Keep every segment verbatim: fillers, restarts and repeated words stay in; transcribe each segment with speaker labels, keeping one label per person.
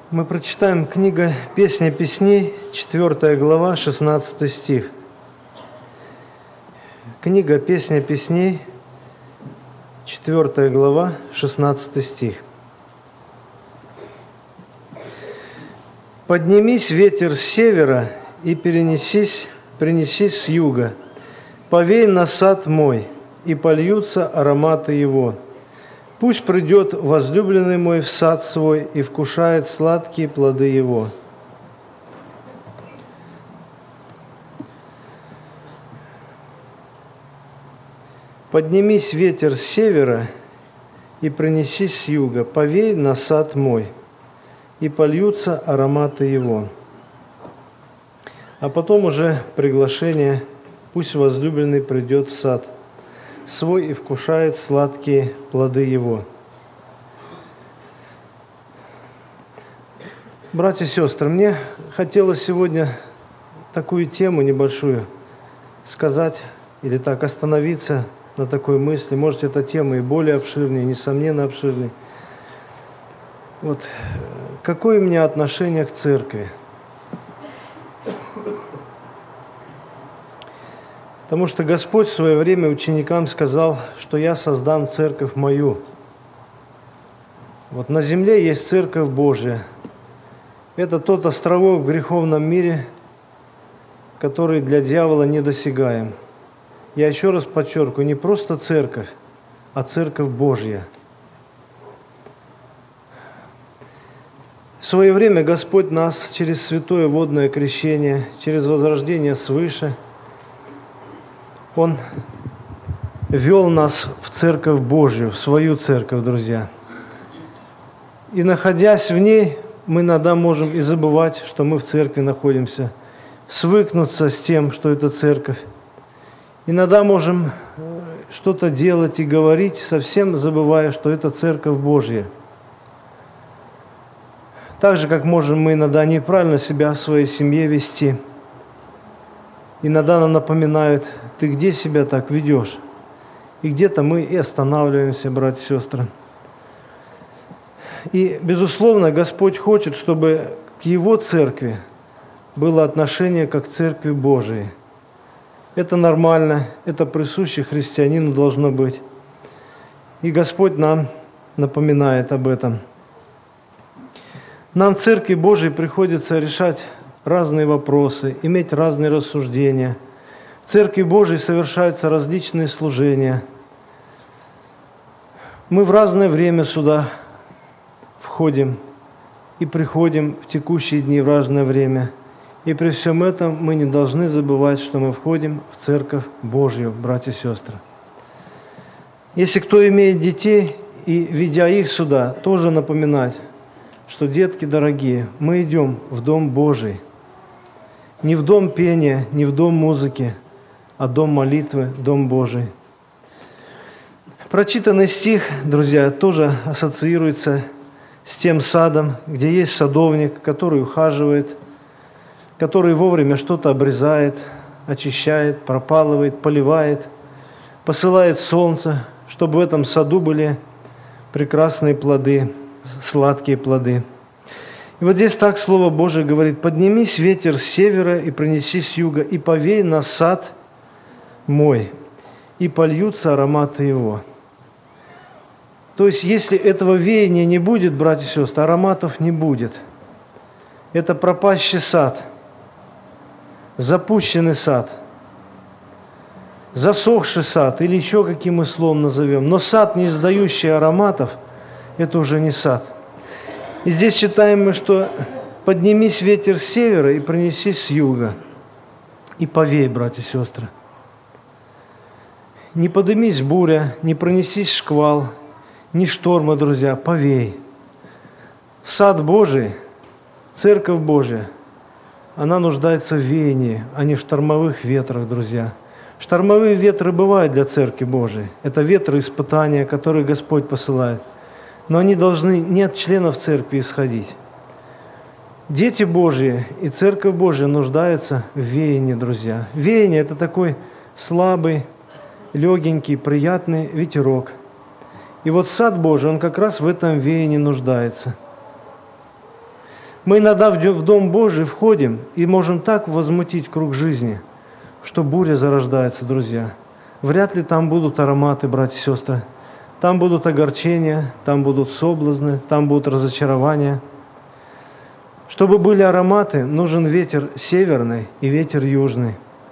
Speaker 1: Мы прочитаем книга «Песня песней», четвёртая глава, шестнадцатый стих. Книга «Песня песней», четвёртая глава, шестнадцатый стих. «Поднимись, ветер с севера, и перенесись, принесись с юга. Повей на сад мой, и польются ароматы его. Пусть придет возлюбленный мой в сад свой и вкушает сладкие плоды его». «Поднимись, ветер с севера, и принесись с юга, повей на сад мой, и польются ароматы его». А потом уже приглашение: «Пусть возлюбленный придет в сад свой и вкушает сладкие плоды его». Братья и сестры, мне хотелось сегодня такую тему небольшую сказать, или так остановиться на такой мысли. Может, эта тема и более обширнее, несомненно обширнее. Вот какое у меня отношение к церкви? Потому что Господь в свое время ученикам сказал, что «Я создам церковь мою». Вот на земле есть церковь Божья. Это тот островок в греховном мире, который для дьявола недосягаем. Я еще раз подчеркиваю, не просто церковь, а церковь Божья. В свое время Господь нас через святое водное крещение, через возрождение свыше, Он вел нас в церковь Божью, в свою церковь, друзья. И находясь в ней, мы иногда можем и забывать, что мы в церкви находимся, свыкнуться с тем, что это церковь. Иногда можем что-то делать и говорить, совсем забывая, что это церковь Божья. Так же, как можем мы иногда неправильно себя в своей семье вести. Иногда нам напоминают: ты где себя так ведешь? И где-то мы и останавливаемся, братья и сестры. И, безусловно, Господь хочет, чтобы к Его церкви было отношение как к церкви Божией. Это нормально, это присуще христианину должно быть. И Господь нам напоминает об этом. Нам в Церкви Божией приходится решать разные вопросы, иметь разные рассуждения. В Церкви Божией совершаются различные служения. Мы в разное время сюда входим и приходим в текущие дни в разное время. И при всем этом мы не должны забывать, что мы входим в Церковь Божью, братья и сестры. Если кто имеет детей, и ведя их сюда, тоже напоминать, что, детки дорогие, мы идем в Дом Божий. Не в дом пения, не в дом музыки, а дом молитвы, Дом Божий. Прочитанный стих, друзья, тоже ассоциируется с тем садом, где есть садовник, который ухаживает, который вовремя что-то обрезает, очищает, пропалывает, поливает, посылает солнце, чтобы в этом саду были прекрасные плоды, сладкие плоды. И вот здесь так Слово Божие говорит: «Поднимись, ветер с севера, и принеси с юга, и повей на сад мой, и польются ароматы его». То есть, если этого веяния не будет, братья и сестры, ароматов не будет. Это пропащий сад, запущенный сад, засохший сад, или еще каким мы словом назовем. Но сад, не издающий ароматов, это уже не сад. И здесь читаем мы, что «поднимись, ветер с севера, и принесись с юга, и повей», братья и сестры. Не подымись буря, не пронесись шквал, не шторма, друзья, повей. Сад Божий, Церковь Божия, она нуждается в веянии, а не в штормовых ветрах, друзья. Штормовые ветры бывают для Церкви Божией. Это ветры испытания, которые Господь посылает. Но они должны не от членов Церкви исходить. Дети Божьи и Церковь Божья нуждаются в веянии, друзья. Веяние – это такой слабый, легенький, приятный ветерок. И вот сад Божий, он как раз в этом веянии нуждается. Мы иногда в Дом Божий входим и можем так возмутить круг жизни, что буря зарождается, друзья. Вряд ли там будут ароматы, братья и сестры. Там будут огорчения, там будут соблазны, там будут разочарования. Чтобы были ароматы, нужен ветер северный и ветер южный.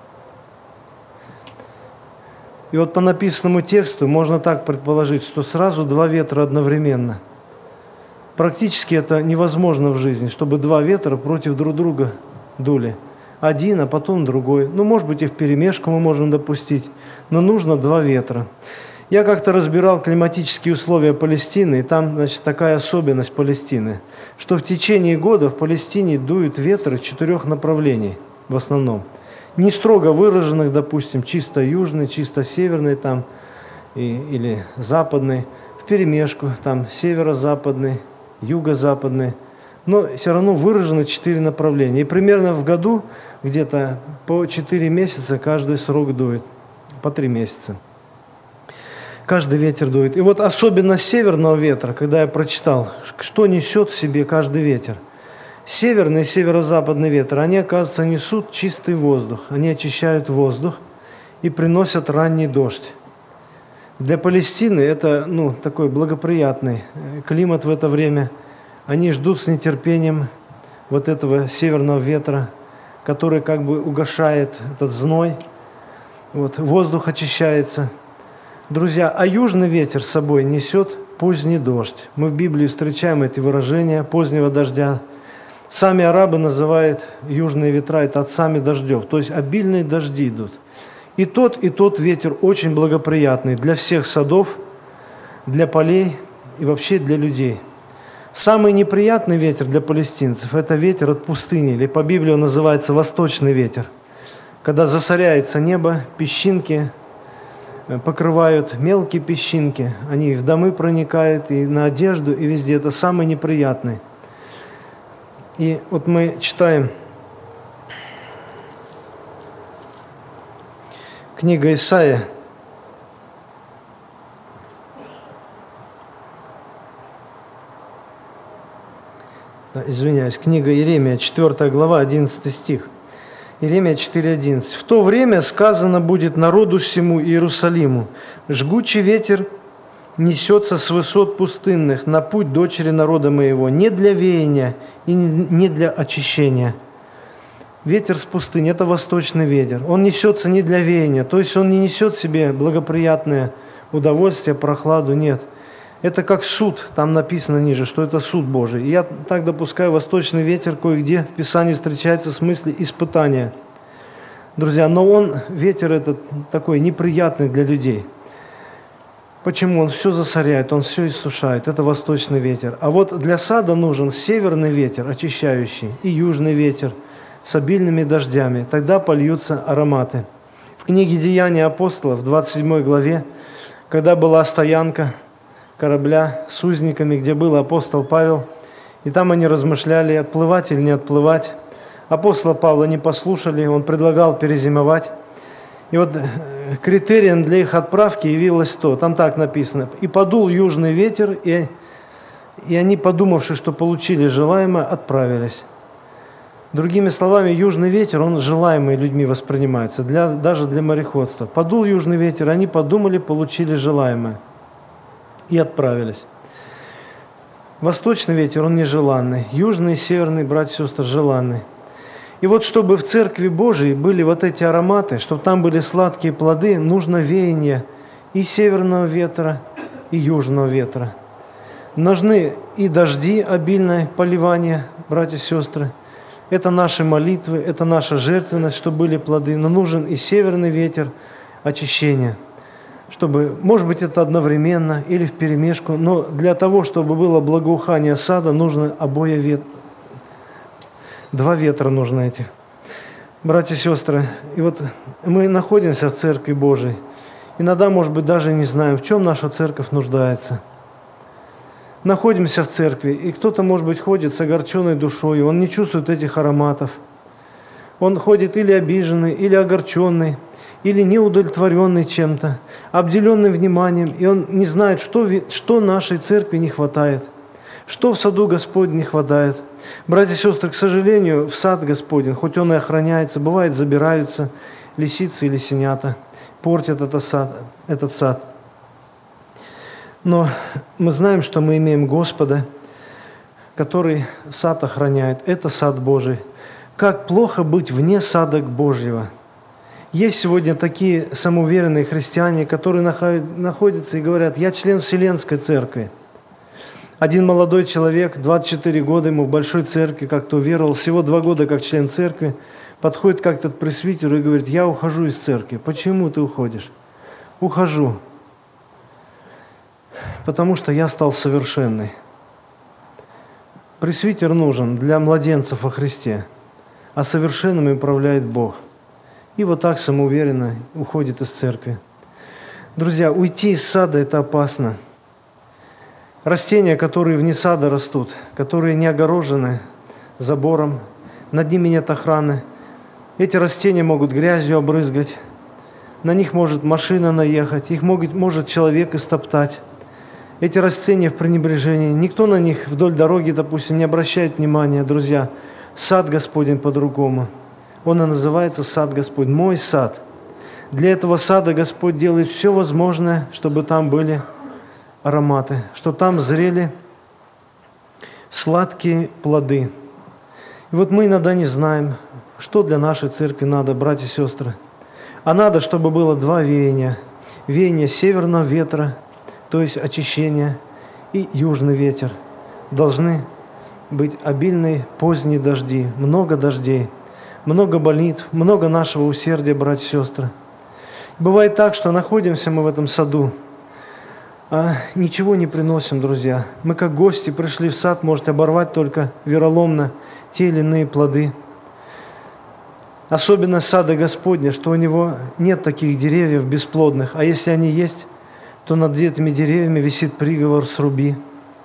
Speaker 1: И вот по написанному тексту можно так предположить, что сразу два ветра одновременно. Практически это невозможно в жизни, чтобы два ветра против друг друга дули. Один, а потом другой. Ну, может быть, и вперемешку мы можем допустить, но нужно два ветра. Я как-то разбирал климатические условия Палестины, и там, значит, такая особенность Палестины, что в течение года в Палестине дуют ветры четырех направлений в основном. Не строго выраженных, допустим, чисто южный, чисто северный там, и, или западный, вперемешку, там северо-западный, юго-западный, но все равно выражены четыре направления. И примерно в году где-то по четыре месяца каждый срок дует, по три месяца. Каждый ветер дует. И вот особенность северного ветра, когда я прочитал, что несет в себе каждый ветер. Северный и северо-западный ветер, они, оказывается, несут чистый воздух, они очищают воздух и приносят ранний дождь. Для Палестины это ну, такой благоприятный климат в это время. Они ждут с нетерпением вот этого северного ветра, который как бы угошает этот зной. Вот, воздух очищается. Друзья, а южный ветер с собой несет поздний дождь. Мы в Библии встречаем эти выражения позднего дождя. Сами арабы называют южные ветра это отцами дождев, то есть обильные дожди идут. И тот, и тот ветер очень благоприятный для всех садов, для полей и вообще для людей. Самый неприятный ветер для палестинцев – это ветер от пустыни, или по Библии он называется восточный ветер. Когда засоряется небо, песчинки покрывают, мелкие песчинки, они в домы проникают, и на одежду, и везде. Это самый неприятный. И вот мы читаем книга Исаия, извиняюсь, книга Иеремия, четвёртая глава, одиннадцатый стих. Иеремия четыре одиннадцать. «В то время сказано будет народу всему Иерусалиму, жгучий ветер несется с высот пустынных на путь дочери народа моего, не для веяния и не для очищения». Ветер с пустыни – это восточный ветер. Он несется не для веяния, то есть он не несет в себе благоприятное удовольствие, прохладу, нет. Это как суд, там написано ниже, что это суд Божий. И я так допускаю, восточный ветер кое-где в Писании встречается в смысле испытания. Друзья, но он, ветер этот такой неприятный для людей. Почему? Он все засоряет, он все иссушает. Это восточный ветер. А вот для сада нужен северный ветер, очищающий, и южный ветер с обильными дождями. Тогда польются ароматы. В книге «Деяния апостолов», в двадцать седьмой главе, когда была стоянка корабля с узниками, где был апостол Павел, и там они размышляли, отплывать или не отплывать. Апостола Павла не послушали, он предлагал перезимовать. И вот критерием для их отправки явилось то, там так написано: «И подул южный ветер, и, и они, подумавши, что получили желаемое, отправились». Другими словами, южный ветер, он желаемый людьми воспринимается, для, даже для мореходства. Подул южный ветер, они подумали, получили желаемое и отправились. Восточный ветер, он нежеланный, южный и северный, братья и сестры, желанный. И вот чтобы в Церкви Божией были вот эти ароматы, чтобы там были сладкие плоды, нужно веяние и северного ветра, и южного ветра. Нужны и дожди, обильное поливание, братья и сестры. Это наши молитвы, это наша жертвенность, чтобы были плоды. Но нужен и северный ветер очищения, чтобы, может быть, это одновременно или вперемешку, но для того, чтобы было благоухание сада, нужно обои ветра. Два ветра нужны этих. Братья и сестры, и вот мы находимся в Церкви Божией. Иногда, может быть, даже не знаем, в чем наша церковь нуждается. Находимся в церкви, и кто-то, может быть, ходит с огорченной душой, он не чувствует этих ароматов. Он ходит или обиженный, или огорченный, или неудовлетворенный чем-то, обделенный вниманием, и он не знает, что, что нашей церкви не хватает, Что в саду Господнем не хватает? Братья и сестры, к сожалению, в сад Господень, хоть он и охраняется, бывает забираются лисицы и лисенята, портят этот сад, этот сад. Но мы знаем, что мы имеем Господа, который сад охраняет. Это сад Божий. Как плохо быть вне сада Божьего. Есть сегодня такие самоуверенные христиане, которые находятся и говорят: я член Вселенской Церкви. Один молодой человек, двадцать четыре года ему в большой церкви, как-то уверовал, всего два года как член церкви, подходит как-то к пресвитеру и говорит: я ухожу из церкви. Почему ты уходишь? Ухожу, потому что я стал совершенный. Пресвитер нужен для младенцев во Христе, а совершенными управляет Бог. И вот так самоуверенно уходит из церкви. Друзья, уйти из сада – это опасно. Растения, которые вне сада растут, которые не огорожены забором, над ними нет охраны, эти растения могут грязью обрызгать, на них может машина наехать, их может, может человек истоптать. Эти растения в пренебрежении, никто на них вдоль дороги, допустим, не обращает внимания. Друзья, сад Господень по-другому. Он и называется сад Господь, мой сад. Для этого сада Господь делает все возможное, чтобы там были ароматы, чтобы там зрели сладкие плоды. И вот мы иногда не знаем, что для нашей церкви надо, братья и сестры. А надо, чтобы было два веяния. Веяние северного ветра, то есть очищение, и южный ветер. Должны быть обильные поздние дожди, много дождей, много молитв, много нашего усердия, братья и сестры. Бывает так, что находимся мы в этом саду, а ничего не приносим, друзья. Мы как гости пришли в сад, можете оборвать только вероломно те или иные плоды. Особенность сада Господня, что у него нет таких деревьев бесплодных, а если они есть, то над этими деревьями висит приговор «сруби».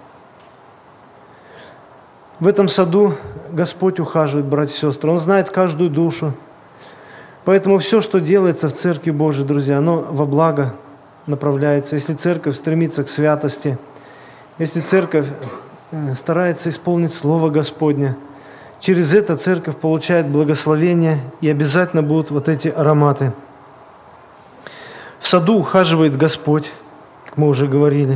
Speaker 1: В этом саду Господь ухаживает, братья и сестры. Он знает каждую душу. Поэтому все, что делается в Церкви Божией, друзья, оно во благо направляется. Если церковь стремится к святости, если церковь старается исполнить Слово Господне, через это церковь получает благословение, и обязательно будут вот эти ароматы. В саду ухаживает Господь, как мы уже говорили.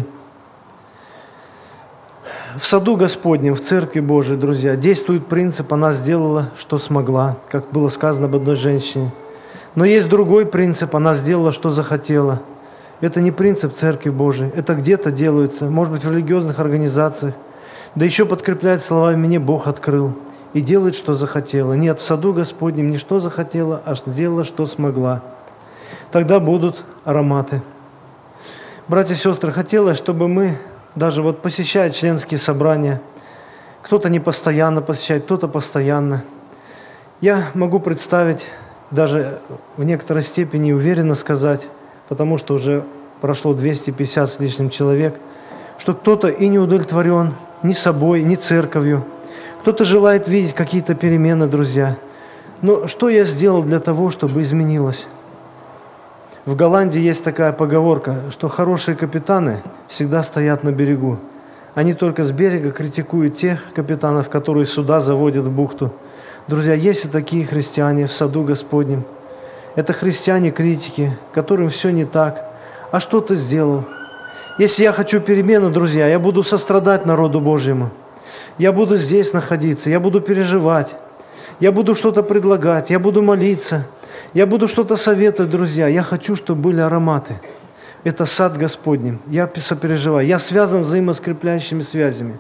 Speaker 1: В саду Господнем, в Церкви Божией, друзья, действует принцип «она сделала, что смогла», как было сказано об одной женщине. Но есть другой принцип «она сделала, что захотела». Это не принцип Церкви Божией, это где-то делается, может быть, в религиозных организациях, да еще подкрепляет словами «мне Бог открыл» и делает, что захотела. Нет, в саду Господнем не что захотела, а сделала, что смогла. Тогда будут ароматы. Братья и сестры, хотелось, чтобы мы, даже вот посещая членские собрания, кто-то не постоянно посещает, кто-то постоянно. Я могу представить, даже в некоторой степени уверенно сказать, потому что уже прошло двести пятьдесят с лишним человек, что кто-то и не удовлетворен ни собой, ни церковью. Кто-то желает видеть какие-то перемены, друзья. Но что я сделал для того, чтобы изменилось? В Голландии есть такая поговорка, что хорошие капитаны всегда стоят на берегу. Они только с берега критикуют тех капитанов, которые суда заводят в бухту. Друзья, есть и такие христиане в саду Господнем. Это христиане-критики, которым все не так. А что ты сделал? Если я хочу перемены, друзья, я буду сострадать народу Божьему. Я буду здесь находиться, я буду переживать, я буду что-то предлагать, я буду молиться, я буду что-то советовать, друзья. Я хочу, чтобы были ароматы. Это сад Господний. Я сопереживаю. Я связан с взаимоскрепляющими связями.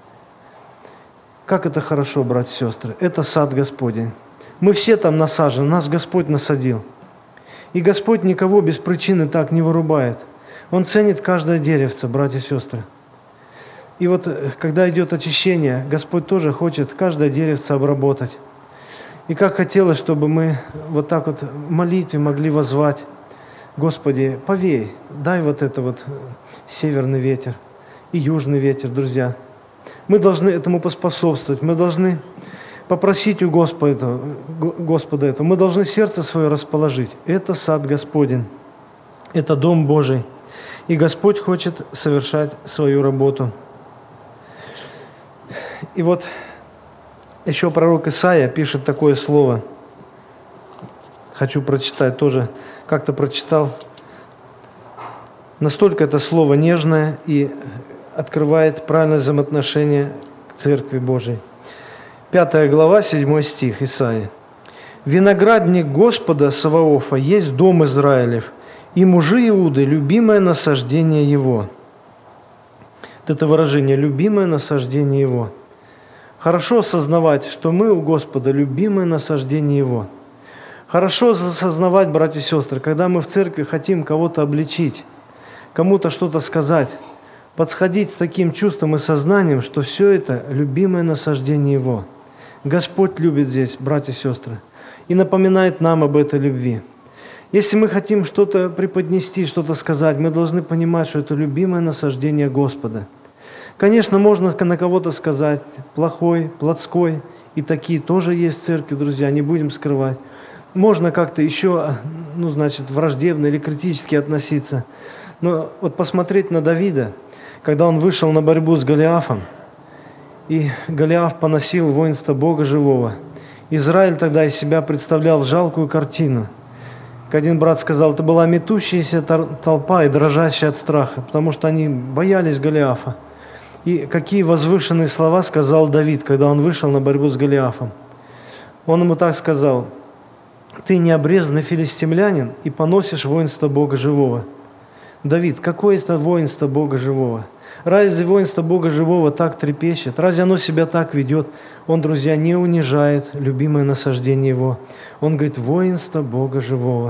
Speaker 1: Как это хорошо, братья и сестры. Это сад Господень. Мы все там насажены, нас Господь насадил. И Господь никого без причины так не вырубает. Он ценит каждое деревце, братья и сестры. И вот, когда идет очищение, Господь тоже хочет каждое деревце обработать. И как хотелось, чтобы мы вот так вот в молитве могли воззвать: Господи, повей, дай вот это вот северный ветер и южный ветер, друзья. Мы должны этому поспособствовать, мы должны попросить у Господа, Господа этого, мы должны сердце свое расположить. Это сад Господень, это Дом Божий, и Господь хочет совершать свою работу. И вот еще пророк Исаия пишет такое слово. Хочу прочитать тоже. Как-то прочитал. Настолько это слово нежное и открывает правильное взаимоотношение к Церкви Божией. Пятая глава, седьмой стих Исаии. «Виноградник Господа Саваофа есть дом Израилев, и мужи Иуды – любимое насаждение Его». Вот это выражение «любимое насаждение Его». Хорошо осознавать, что мы у Господа любимое насаждение Его. Хорошо осознавать, братья и сестры, когда мы в церкви хотим кого-то обличить, кому-то что-то сказать, подходить с таким чувством и сознанием, что все это любимое насаждение Его. Господь любит здесь, братья и сестры, и напоминает нам об этой любви. Если мы хотим что-то преподнести, что-то сказать, мы должны понимать, что это любимое насаждение Господа. Конечно, можно на кого-то сказать плохой, плотской, и такие тоже есть в церкви, друзья, не будем скрывать. Можно как-то еще, ну, значит, враждебно или критически относиться. Но вот посмотреть на Давида, когда он вышел на борьбу с Голиафом, и Голиаф поносил воинство Бога живого. Израиль тогда из себя представлял жалкую картину. Как один брат сказал, это была метущаяся толпа и дрожащая от страха, потому что они боялись Голиафа. И какие возвышенные слова сказал Давид, когда он вышел на борьбу с Голиафом. Он ему так сказал: «Ты необрезанный филистимлянин и поносишь воинство Бога живого». Давид, какое это воинство Бога живого? Разве воинство Бога живого так трепещет? Разве оно себя так ведет? Он, друзья, не унижает любимое насаждение Его. Он говорит: воинство Бога живого.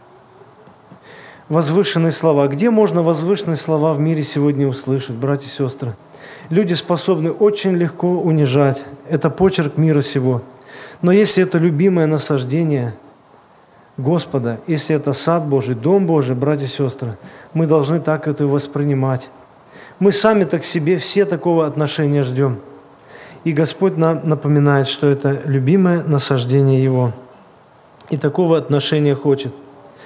Speaker 1: Возвышенные слова. Где можно возвышенные слова в мире сегодня услышать, братья и сестры? Люди способны очень легко унижать. Это почерк мира сего. Но если это любимое насаждение Господа, если это сад Божий, дом Божий, братья и сестры, мы должны так это воспринимать. Мы сами-то к себе все такого отношения ждем. И Господь нам напоминает, что это любимое насаждение Его. И такого отношения хочет.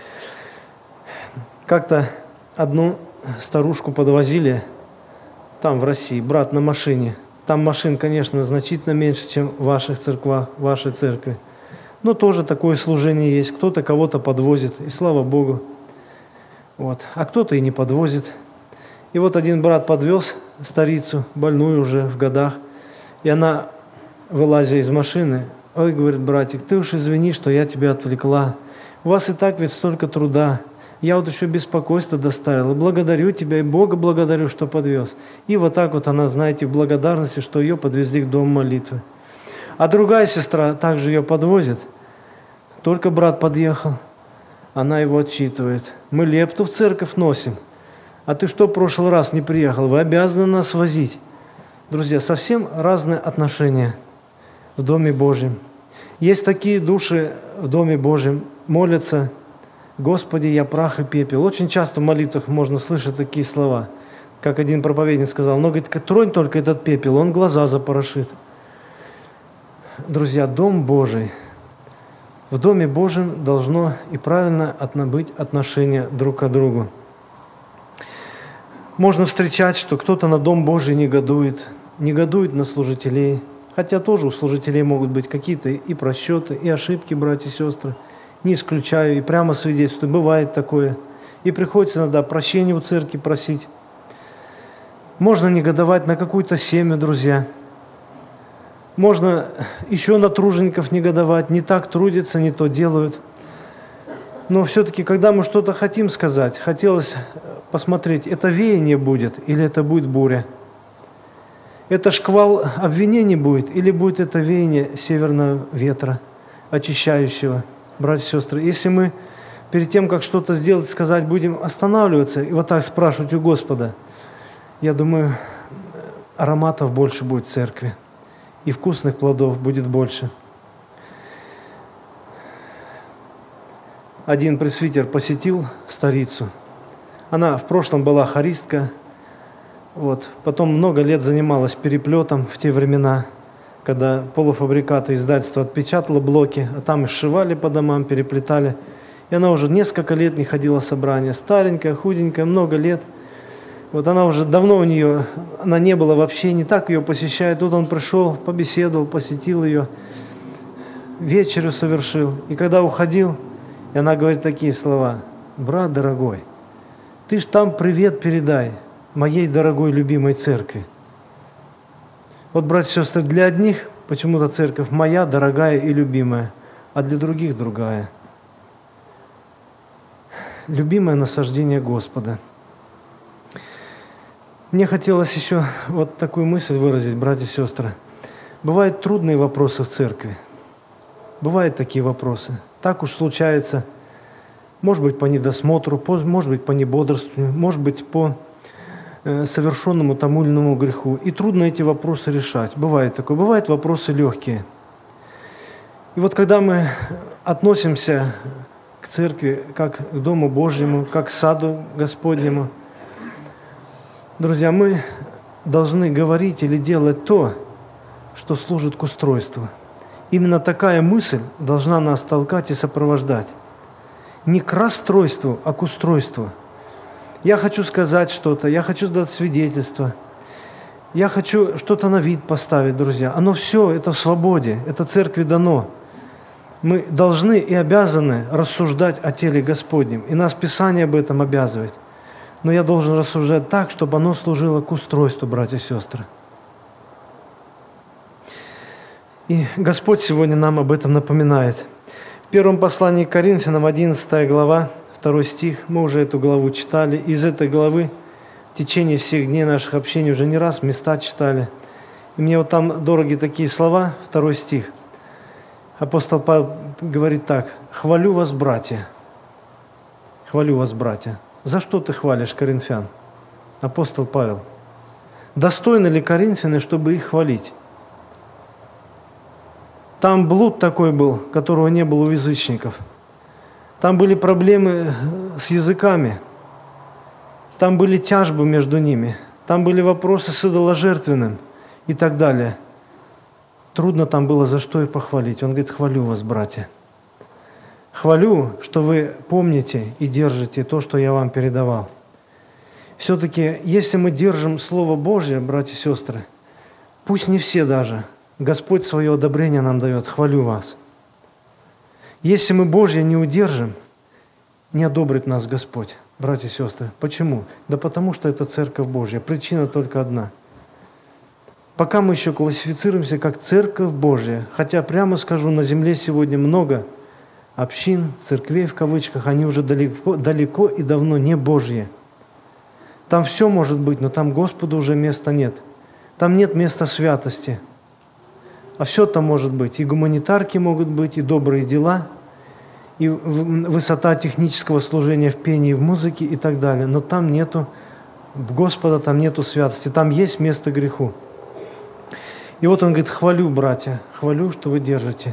Speaker 1: Как-то одну старушку подвозили там, в России, брат на машине. Там машин, конечно, значительно меньше, чем в ваших церквах, в вашей церкви. Но тоже такое служение есть. Кто-то кого-то подвозит, и слава Богу. Вот. А кто-то и не подвозит. И вот один брат подвез старицу, больную уже в годах, и она, вылазя из машины: «Ой, — говорит, — братик, ты уж извини, что я тебя отвлекла. У вас и так ведь столько труда. Я вот еще беспокойство доставила. Благодарю тебя и Бога благодарю, что подвез». И вот так вот она, знаете, в благодарности, что ее подвезли к дому молитвы. А другая сестра также ее подвозит. Только брат подъехал, она его отчитывает: «Мы лепту в церковь носим. А ты что в прошлый раз не приехал? Вы обязаны нас возить». Друзья, совсем разные отношения в Доме Божьем. Есть такие души в Доме Божьем, молятся: «Господи, я прах и пепел». Очень часто в молитвах можно слышать такие слова. Как один проповедник сказал: «Но, говорит, тронь только этот пепел, он глаза запорошит». Друзья, Дом Божий. В Доме Божьем должно и правильно быть отношение друг к другу. Можно встречать, что кто-то на Дом Божий негодует, негодует на служителей, хотя тоже у служителей могут быть какие-то и просчеты, и ошибки, братья и сестры. Не исключаю, и прямо свидетельствую, бывает такое. И приходится иногда прощения у церкви просить. Можно негодовать на какую-то семью, друзья. Можно еще на тружеников негодовать, не так трудятся, не то делают. Но все-таки, когда мы что-то хотим сказать, хотелось посмотреть, это веяние будет или это будет буря. Это шквал обвинений будет или будет это веяние северного ветра, очищающего. Братья и сестры, если мы перед тем, как что-то сделать, сказать, будем останавливаться и вот так спрашивать у Господа, я думаю, ароматов больше будет в церкви, и вкусных плодов будет больше. Один пресвитер посетил старицу. Она в прошлом была хористка, вот, потом много лет занималась переплетом в те времена, когда полуфабрикаты издательства отпечатало блоки, а там и сшивали по домам, переплетали. И она уже несколько лет не ходила в собрания. Старенькая, худенькая, много лет. Вот она уже давно у нее, она не была вообще, не так ее посещает. Тут он пришел, побеседовал, посетил ее, вечерю совершил. И когда уходил, и она говорит такие слова: «Брат дорогой, ты ж там привет передай моей дорогой любимой церкви». Вот, братья и сестры, для одних почему-то церковь моя, дорогая и любимая, а для других другая. Любимое насаждение Господа. Мне хотелось еще вот такую мысль выразить, братья и сестры. Бывают трудные вопросы в церкви. Бывают такие вопросы. Так уж случается. Может быть, по недосмотру, может быть, по небодрствованию, может быть, по э, совершенному тому или иному греху. И трудно эти вопросы решать. Бывает такое. Бывают вопросы легкие. И вот когда мы относимся к церкви как к Дому Божьему, как к саду Господнему, друзья, мы должны говорить или делать то, что служит к устройству. Именно такая мысль должна нас толкать и сопровождать. Не к расстройству, а к устройству. Я хочу сказать что-то, я хочу дать свидетельство, я хочу что-то на вид поставить, друзья. Оно все, это в свободе, это церкви дано. Мы должны и обязаны рассуждать о теле Господнем, и нас Писание об этом обязывает. Но я должен рассуждать так, чтобы оно служило к устройству, братья и сестры. И Господь сегодня нам об этом напоминает. В первом послании к Коринфянам, одиннадцатая глава, второй стих, мы уже эту главу читали. Из этой главы в течение всех дней наших общений уже не раз места читали. И мне вот там дороги такие слова, второй стих. Апостол Павел говорит так: «Хвалю вас, братья». Хвалю вас, братья. За что ты хвалишь коринфян? Апостол Павел. Достойны ли коринфяне, чтобы их хвалить? Там блуд такой был, которого не было у язычников. Там были проблемы с языками. Там были тяжбы между ними. Там были вопросы с идоложертвенным и так далее. Трудно там было за что их похвалить. Он говорит: хвалю вас, братья. Хвалю, что вы помните и держите то, что я вам передавал. Все-таки, если мы держим Слово Божье, братья и сестры, пусть не все даже, Господь свое одобрение нам дает: хвалю вас. Если мы Божье не удержим, не одобрит нас Господь, братья и сестры. Почему? Да потому что это Церковь Божья. Причина только одна. Пока мы еще классифицируемся как Церковь Божья, хотя, прямо скажу, на земле сегодня много общин, церквей в кавычках, они уже далеко, далеко и давно не Божьи. Там все может быть, но там Господу уже места нет. Там нет места святости. А все там может быть. И гуманитарки могут быть, и добрые дела, и высота технического служения в пении, в музыке и так далее. Но там нету Господа, там нету святости. Там есть место греху. И вот он говорит: хвалю, братья, хвалю, что вы держите.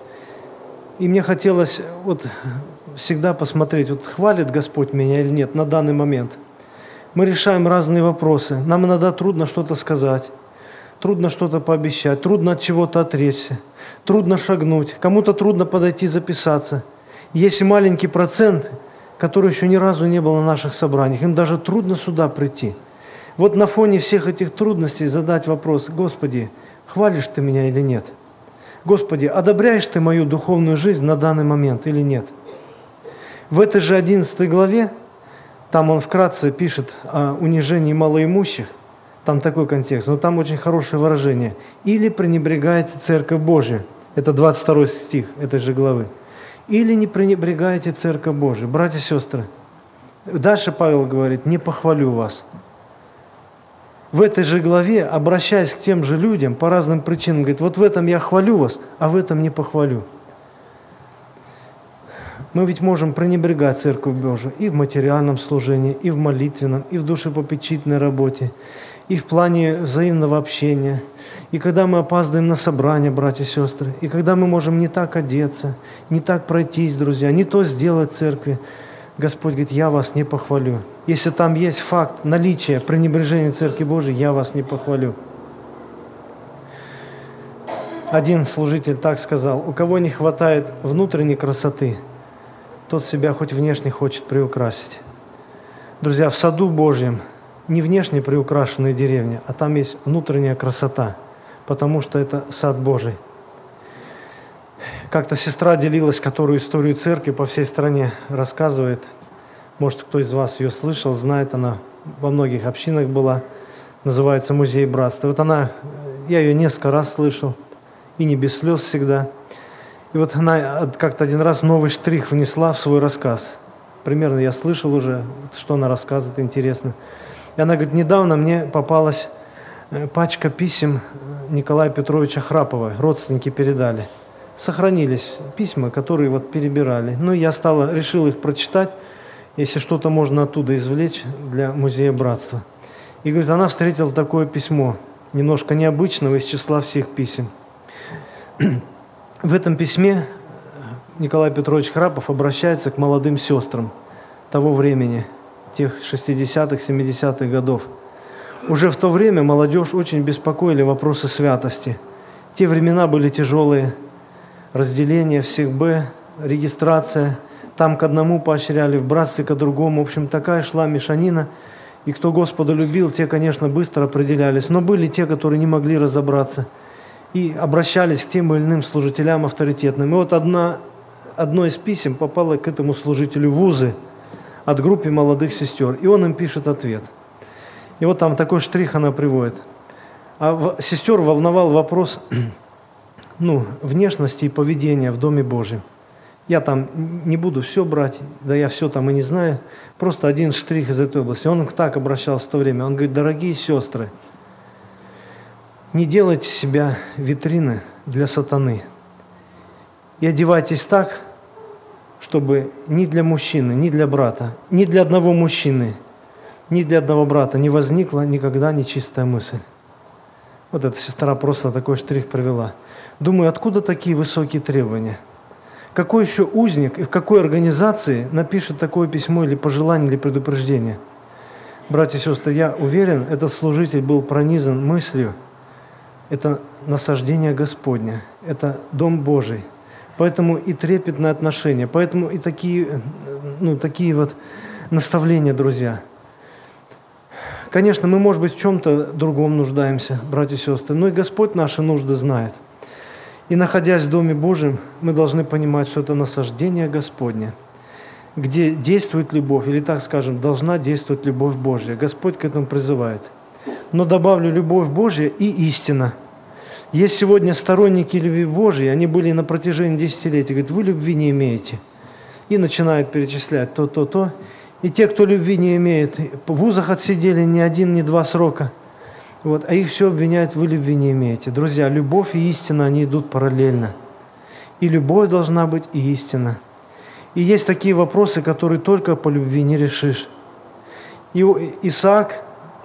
Speaker 1: И мне хотелось вот всегда посмотреть, вот хвалит Господь меня или нет на данный момент. Мы решаем разные вопросы. Нам иногда трудно что-то сказать, трудно что-то пообещать, трудно от чего-то отречься, трудно шагнуть, кому-то трудно подойти записаться. Есть и маленький процент, который еще ни разу не был на наших собраниях, им даже трудно сюда прийти. Вот на фоне всех этих трудностей задать вопрос: Господи, хвалишь ты меня или нет? Господи, одобряешь ты мою духовную жизнь на данный момент или нет? В этой же одиннадцатой главе, там он вкратце пишет о унижении малоимущих, там такой контекст, но там очень хорошее выражение. «Или пренебрегаете Церковь Божию». Это двадцать второй стих этой же главы. «Или не пренебрегаете Церковь Божию». Братья и сестры, дальше Павел говорит: «Не похвалю вас». В этой же главе, обращаясь к тем же людям по разным причинам, говорит: вот в этом я хвалю вас, а в этом не похвалю. Мы ведь можем пренебрегать Церковь Божию и в материальном служении, и в молитвенном, и в душепопечительной работе, и в плане взаимного общения, и когда мы опаздываем на собрание, братья и сестры, и когда мы можем не так одеться, не так пройтись, друзья, не то сделать в церкви. Господь говорит: я вас не похвалю. Если там есть факт наличия пренебрежения Церкви Божией, я вас не похвалю. Один служитель так сказал: у кого не хватает внутренней красоты, тот себя хоть внешне хочет приукрасить. Друзья, в саду Божьем не внешне приукрашенная деревня, а там есть внутренняя красота, потому что это сад Божий. Как-то сестра делилась, которую историю церкви по всей стране рассказывает. Может, кто из вас ее слышал, знает, она во многих общинах была. Называется «Музей братства». Вот она, я ее несколько раз слышал, и не без слез всегда. И вот она как-то один раз новый штрих внесла в свой рассказ. Примерно я слышал уже, что она рассказывает, интересно. И она говорит, недавно мне попалась пачка писем Николая Петровича Храпова, родственники передали. Сохранились письма, которые вот перебирали. Ну, я стала, решил их прочитать, если что-то можно оттуда извлечь для Музея братства. И говорит, она встретила такое письмо, немножко необычного из числа всех писем. В этом письме Николай Петрович Храпов обращается к молодым сестрам того времени, тех шестидесятых, семидесятых годов. Уже в то время молодежь очень беспокоили вопросы святости. Те времена были тяжелые, разделение всех Б, регистрация, там к одному поощряли, в братстве к другому. В общем, такая шла мешанина. И кто Господа любил, те, конечно, быстро определялись. Но были те, которые не могли разобраться и обращались к тем или иным служителям авторитетным. И вот одна, одно из писем попало к этому служителю в узы от группы молодых сестер. И он им пишет ответ. И вот там такой штрих она приводит. А сестер волновал вопрос ну, внешности и поведения в Доме Божьем. Я там не буду все брать, да я все там и не знаю. Просто один штрих из этой области. Он так обращался в то время. Он говорит, дорогие сестры, не делайте себя витрины для сатаны. И одевайтесь так, чтобы ни для мужчины, ни для брата, ни для одного мужчины, ни для одного брата не возникла никогда нечистая мысль. Вот эта сестра просто такой штрих привела. Думаю, откуда такие высокие требования? Какой еще узник и в какой организации напишет такое письмо или пожелание, или предупреждение? Братья и сестры, я уверен, этот служитель был пронизан мыслью, это насаждение Господне, это Дом Божий. Поэтому и трепетное отношение, поэтому и такие, ну, такие вот наставления, друзья. Конечно, мы, может быть, в чем-то другом нуждаемся, братья и сестры, но и Господь наши нужды знает. И находясь в Доме Божьем, мы должны понимать, что это насаждение Господне, где действует любовь, или так скажем, должна действовать любовь Божья. Господь к этому призывает. Но добавлю любовь Божья и истина. Есть сегодня сторонники любви Божьей, они были на протяжении десятилетий, говорят, вы любви не имеете. И начинают перечислять то, то, то. И те, кто любви не имеет, в вузах отсидели ни один, ни два срока. Вот, а их все обвиняют, вы любви не имеете. Друзья, любовь и истина, они идут параллельно. И любовь должна быть, и истина. И есть такие вопросы, которые только по любви не решишь. И Исаак,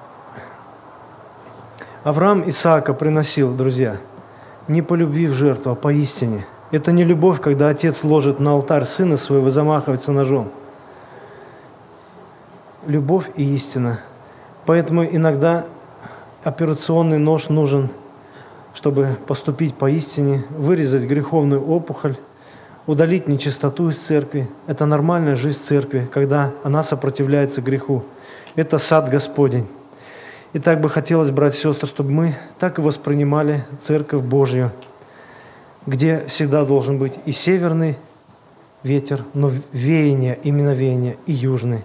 Speaker 1: Авраам Исаака приносил, друзья, не по любви в жертву, а по истине. Это не любовь, когда отец ложит на алтарь сына своего и замахивается ножом. Любовь и истина. Поэтому иногда операционный нож нужен, чтобы поступить по истине, вырезать греховную опухоль, удалить нечистоту из церкви. Это нормальная жизнь церкви, когда она сопротивляется греху. Это сад Господень. И так бы хотелось, братья и сестры, чтобы мы так и воспринимали Церковь Божью, где всегда должен быть и северный ветер, но веяние, именно веяние, и южный.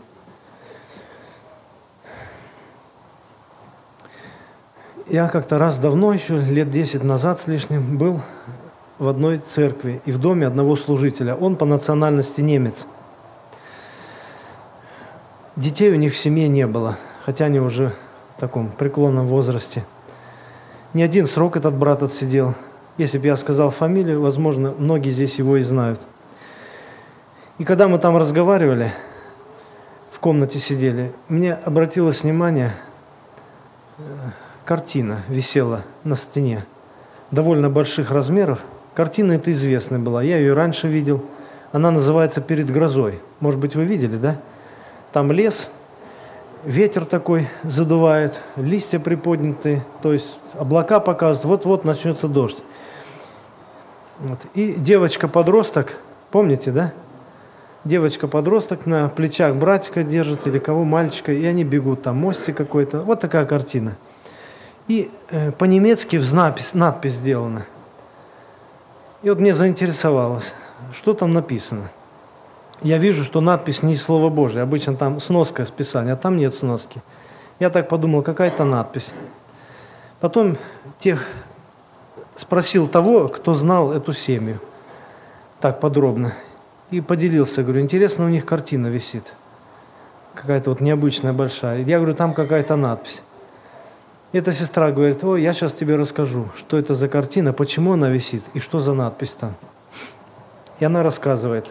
Speaker 1: Я как-то раз давно, еще лет десять назад с лишним, был в одной церкви и в доме одного служителя. Он по национальности немец. Детей у них в семье не было, хотя они уже в таком преклонном возрасте. Ни один срок этот брат отсидел. Если бы я сказал фамилию, возможно, многие здесь его и знают. И когда мы там разговаривали, в комнате сидели, мне обратилось внимание, картина висела на стене, довольно больших размеров. Картина эта известная была, я ее раньше видел. Она называется «Перед грозой». Может быть, вы видели, да? Там лес, ветер такой задувает, листья приподнятые, то есть облака показывают, вот-вот начнется дождь. Вот. И девочка-подросток, помните, да? девочка-подросток на плечах братика держит или кого, мальчика, и они бегут, там мостик какой-то. Вот такая картина. И э, по-немецки в надпись, надпись сделана. И вот мне заинтересовалось, что там написано. Я вижу, что надпись не Слово Божие, обычно там сноска с Писания, а там нет сноски. Я так подумал, какая-то надпись. Потом тех спросил того, кто знал эту семью, так подробно. И поделился, говорю, интересно, у них картина висит, какая-то вот необычная, большая. Я говорю, там какая-то надпись. И эта сестра говорит, ой, я сейчас тебе расскажу, что это за картина, почему она висит и что за надпись там. И она рассказывает.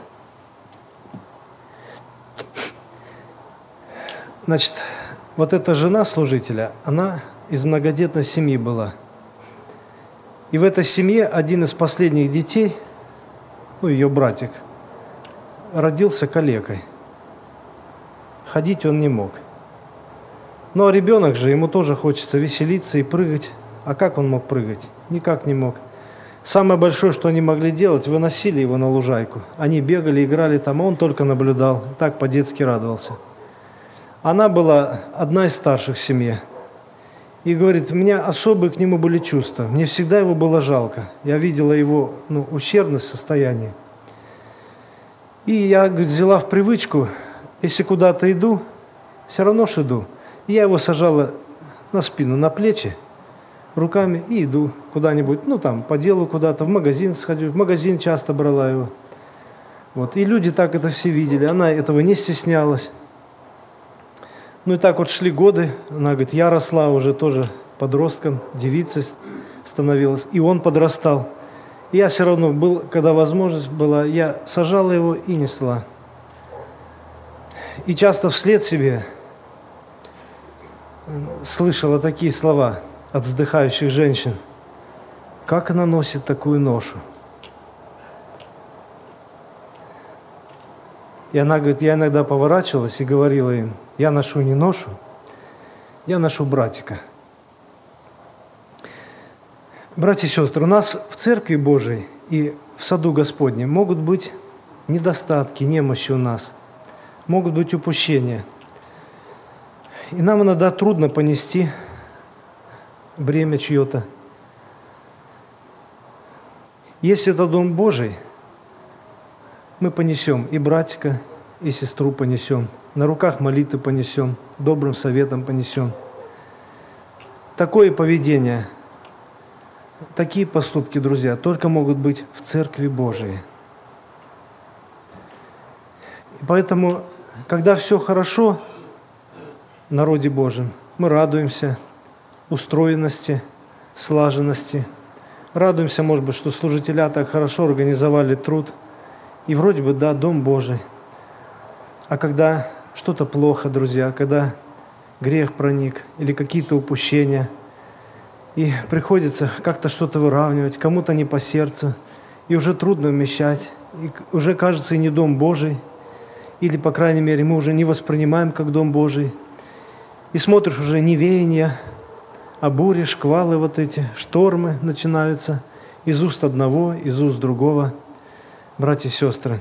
Speaker 1: Значит, вот эта жена служителя, она из многодетной семьи была. И в этой семье один из последних детей, ну, ее братик, родился калекой. Ходить он не мог. Ну, а ребенок же, ему тоже хочется веселиться и прыгать. А как он мог прыгать? Никак не мог. Самое большое, что они могли делать, выносили его на лужайку. Они бегали, играли там, а он только наблюдал. Так по-детски радовался. Она была одна из старших в семье. И говорит, у меня особые к нему были чувства. Мне всегда его было жалко. Я видела его, ну, ущербность состояния. И я, говорит, взяла в привычку, если куда-то иду, все равно ж иду. И я его сажала на спину, на плечи, руками и иду куда-нибудь, ну там, по делу куда-то, в магазин сходю. В магазин часто брала его. Вот. И люди так это все видели. Она этого не стеснялась. Ну и так вот шли годы. Она говорит, я росла уже тоже подростком, девицей становилась. И он подрастал. И я все равно был, когда возможность была, я сажала его и несла. И часто вслед себе слышала такие слова от вздыхающих женщин. Как она носит такую ношу? И она говорит, я иногда поворачивалась и говорила им, я ношу не ношу, я ношу братика. Братья и сестры, у нас в Церкви Божией и в саду Господнем могут быть недостатки, немощи у нас, могут быть упущения. И нам иногда трудно понести бремя чье-то. Если это Дом Божий, мы понесем и братика, и сестру понесем, на руках молитвы понесем, добрым советом понесем. Такое поведение, такие поступки, друзья, только могут быть в Церкви Божией. И поэтому, когда все хорошо в народе Божьем, мы радуемся устроенности, слаженности, радуемся, может быть, что служителя так хорошо организовали труд, и вроде бы, да, Дом Божий. А когда что-то плохо, друзья, когда грех проник или какие-то упущения, и приходится как-то что-то выравнивать, кому-то не по сердцу, и уже трудно вмещать, и уже кажется и не Дом Божий, или, по крайней мере, мы уже не воспринимаем как Дом Божий, и смотришь уже не веяния, а бури, шквалы вот эти, штормы начинаются из уст одного, из уст другого. Братья и сестры,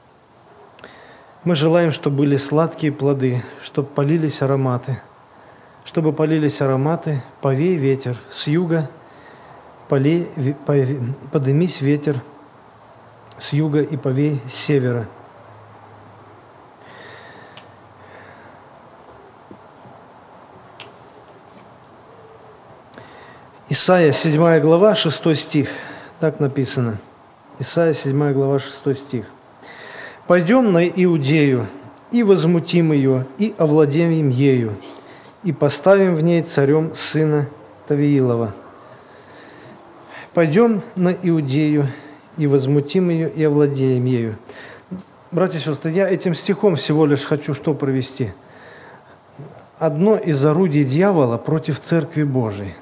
Speaker 1: мы желаем, чтобы были сладкие плоды, чтобы полились ароматы, чтобы полились ароматы, повей ветер с юга, полей, подымись ветер с юга и повей с севера. Исайя, седьмая глава, шестой стих, так написано. Исайя, седьмая глава, шестой стих. «Пойдем на Иудею, и возмутим ее, и овладеем ею, и поставим в ней царем сына Тавиилова. Пойдем на Иудею, и возмутим ее, и овладеем ею». Братья и сестры, я этим стихом всего лишь хочу что провести? Одно из орудий дьявола против Церкви Божией.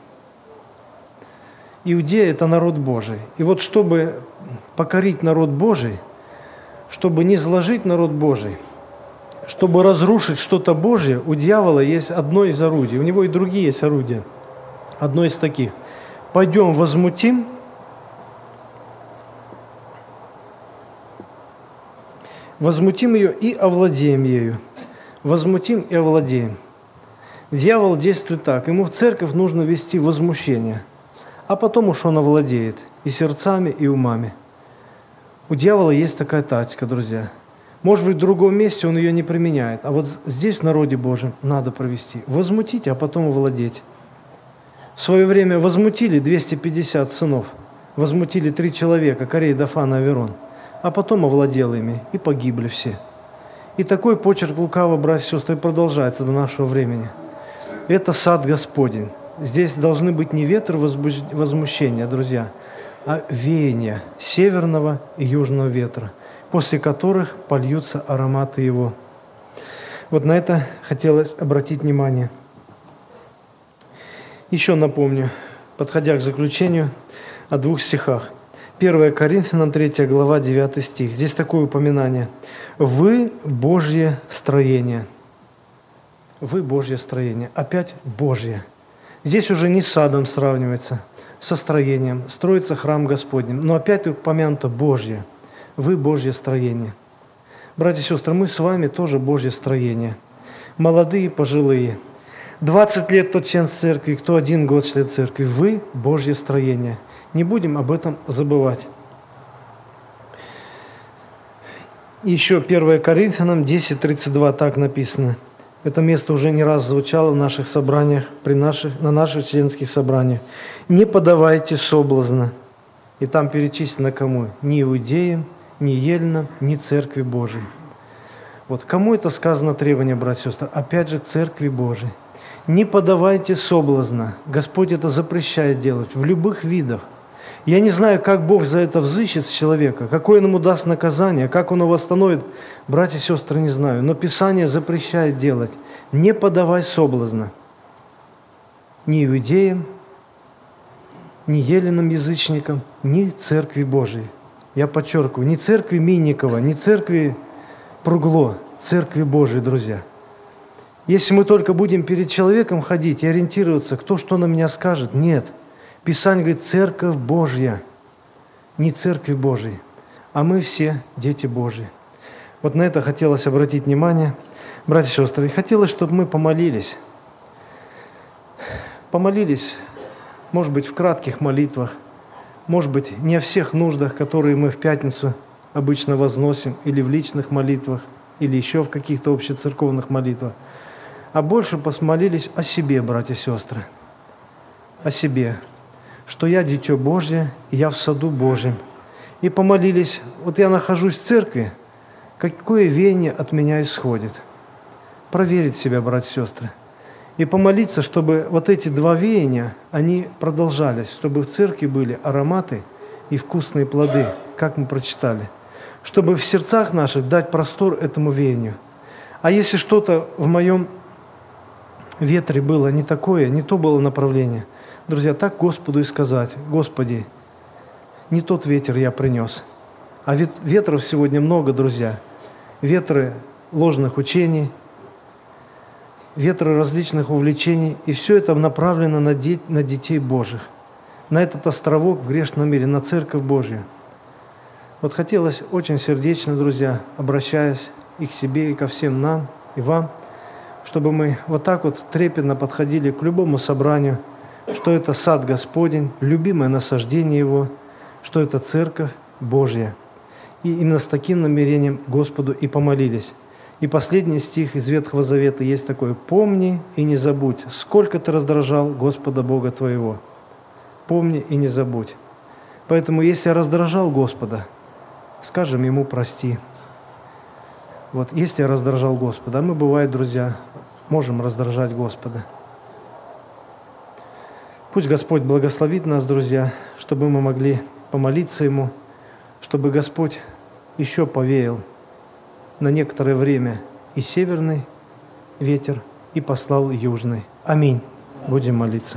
Speaker 1: Иудея – это народ Божий. И вот чтобы покорить народ Божий, чтобы не сложить народ Божий, чтобы разрушить что-то Божье, у дьявола есть одно из орудий. У него и другие есть орудия. Одно из таких. Пойдем возмутим, возмутим ее и овладеем ею. Возмутим и овладеем. Дьявол действует так. Ему в церковь нужно вести возмущение, а потом уж он овладеет и сердцами, и умами. У дьявола есть такая тактика, друзья. Может быть, в другом месте он ее не применяет, а вот здесь, в народе Божьем, надо провести. Возмутить, а потом овладеть. В свое время возмутили двести пятьдесят сынов, возмутили три человека, Корей, Дафан и Аверон, а потом овладел ими, и погибли все. И такой почерк лукавого, братья и сестры, продолжается до нашего времени. Это сад Господень. Здесь должны быть не ветры возмущения, друзья, а веяния северного и южного ветра, после которых польются ароматы его. Вот на это хотелось обратить внимание. Еще напомню, подходя к заключению, о двух стихах. первое Коринфянам, третья глава, девятый стих. Здесь такое упоминание. «Вы Божье строение». Вы Божье строение. Опять Божье. Здесь уже не с садом сравнивается, со строением. Строится храм Господним. Но опять упомянуто Божье. Вы Божье строение. Братья и сестры, мы с вами тоже Божье строение. Молодые, пожилые. двадцать лет кто член церкви, кто один год член церкви. Вы Божье строение. Не будем об этом забывать. Еще первое Коринфянам десять тридцать два так написано. Это место уже не раз звучало в наших собраниях, при наших, на наших членских собраниях. «Не подавайте соблазна». И там перечислено кому? Ни иудеям, ни еленам, ни церкви Божией. Вот кому это сказано требование, братья и сестры? Опять же, церкви Божией. Не подавайте соблазна. Господь это запрещает делать в любых видах. Я не знаю, как Бог за это взыщет с человека, какое он ему даст наказание, как он его восстановит. Братья и сестры, не знаю. Но Писание запрещает делать. Не подавай соблазна. Ни иудеям, ни еленам язычникам, ни церкви Божией. Я подчеркиваю, ни церкви Минникова, ни церкви Пругло, церкви Божией, друзья. Если мы только будем перед человеком ходить и ориентироваться, кто что на меня скажет, нет. Писание говорит, церковь Божья, не церкви Божьей, а мы все дети Божьи. Вот на это хотелось обратить внимание, братья и сестры. И хотелось, чтобы мы помолились. Помолились, может быть, в кратких молитвах, может быть, не о всех нуждах, которые мы в пятницу обычно возносим, или в личных молитвах, или еще в каких-то общецерковных молитвах, а больше посмолились о себе, братья и сестры, о себе, что я дитё Божье, и я в саду Божьем. И помолились, вот я нахожусь в церкви, какое веяние от меня исходит. Проверить себя, братья и сестры. И помолиться, чтобы вот эти два веяния, они продолжались, чтобы в церкви были ароматы и вкусные плоды, как мы прочитали. Чтобы в сердцах наших дать простор этому веянию. А если что-то в моем ветре было не такое, не то было направление, друзья, так Господу и сказать: Господи, не тот ветер я принес. А ветров сегодня много, друзья. Ветры ложных учений, ветры различных увлечений. И все это направлено на, де- на детей Божьих, на этот островок в грешном мире, на Церковь Божью. Вот хотелось очень сердечно, друзья, обращаясь и к себе, и ко всем нам, и вам, чтобы мы вот так вот трепетно подходили к любому собранию, что это сад Господень, любимое насаждение Его, что это Церковь Божья. И именно с таким намерением Господу и помолились. И последний стих из Ветхого Завета есть такой: «Помни и не забудь, сколько ты раздражал Господа Бога твоего». Помни и не забудь. Поэтому, если я раздражал Господа, скажем Ему прости. Вот, если я раздражал Господа, а мы, бывает, друзья, можем раздражать Господа. Пусть Господь благословит нас, друзья, чтобы мы могли помолиться Ему, чтобы Господь еще повеял на некоторое время и северный ветер, и послал южный. Аминь. Будем молиться.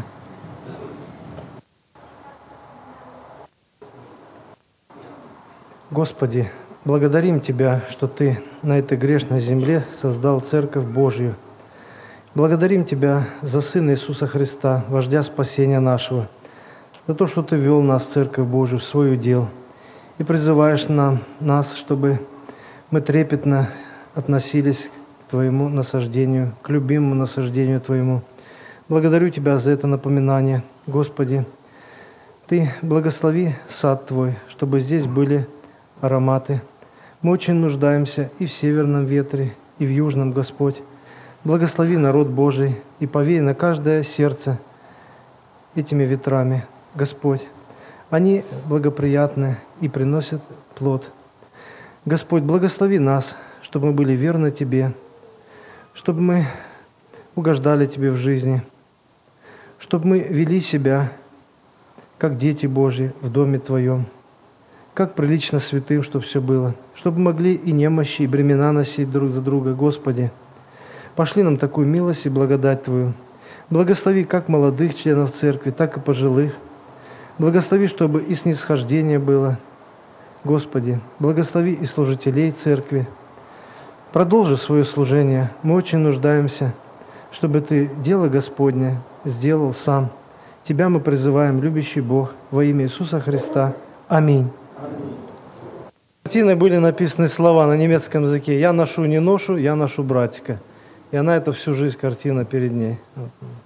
Speaker 1: Господи, благодарим Тебя, что Ты на этой грешной земле создал Церковь Божью. Благодарим Тебя за Сына Иисуса Христа, вождя спасения нашего, за то, что Ты ввел нас в Церковь Божию, в свой удел, и призываешь нам, нас, чтобы мы трепетно относились к Твоему насаждению, к любимому насаждению Твоему. Благодарю Тебя за это напоминание, Господи. Ты благослови сад Твой, чтобы здесь были ароматы. Мы очень нуждаемся и в северном ветре, и в южном, Господь. Благослови народ Божий и повей на каждое сердце этими ветрами, Господь. Они благоприятны и приносят плод. Господь, благослови нас, чтобы мы были верны Тебе, чтобы мы угождали Тебе в жизни, чтобы мы вели себя, как дети Божьи в Доме Твоем, как прилично святым, чтобы все было, чтобы могли и немощи, и бремена носить друг за друга, Господи. Пошли нам такую милость и благодать Твою. Благослови как молодых членов церкви, так и пожилых. Благослови, чтобы и снисхождение было, Господи. Благослови и служителей церкви. Продолжи свое служение. Мы очень нуждаемся, чтобы Ты дело Господне сделал сам. Тебя мы призываем, любящий Бог, во имя Иисуса Христа. Аминь. Картины были написаны слова на немецком языке. «Я ношу, не ношу, я ношу братика». И она это всю жизнь, картина перед ней.